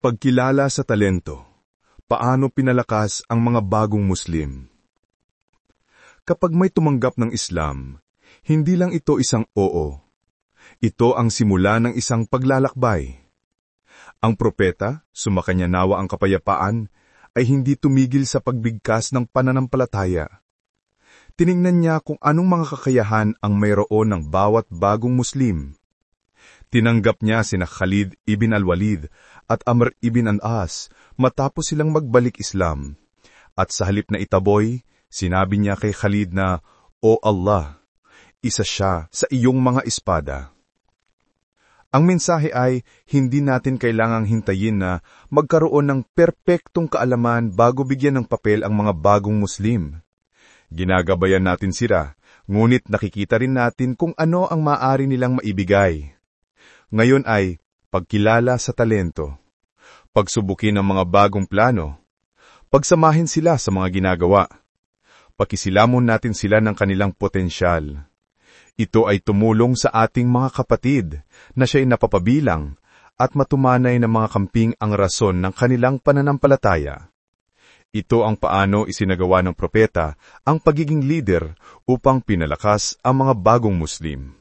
Pagkilala sa talento. Paano pinalakas ang mga bagong Muslim? Kapag may tumanggap ng Islam, hindi lang ito isang oo. Ito ang simula ng isang paglalakbay. Ang propeta, sumakanya nawa ang kapayapaan, ay hindi tumigil sa pagbigkas ng pananampalataya. Tiningnan niya kung anong mga kakayahan ang mayroon ng bawat bagong Muslim. Tinanggap niya sina Khalid ibn al-Walid at Amr ibn al-As matapos silang magbalik Islam. At sa halip na itaboy, sinabi niya kay Khalid na, "O Allah, isa siya sa iyong mga espada." Ang mensahe ay, hindi natin kailangang hintayin na magkaroon ng perpektong kaalaman bago bigyan ng papel ang mga bagong Muslim. Ginagabayan natin sila, ngunit nakikita rin natin kung ano ang maaari nilang maibigay. Ngayon ay, pagkilala sa talento, pagsubukin ang mga bagong plano, pagsamahin sila sa mga ginagawa, pakisilamon natin sila ng kanilang potensyal. Ito ay tumulong sa ating mga kapatid na siya'y napapabilang at matumanay na mga kamping ang rason ng kanilang pananampalataya. Ito ang paano isinagawa ng propeta ang pagiging leader upang pinalakas ang mga bagong Muslim.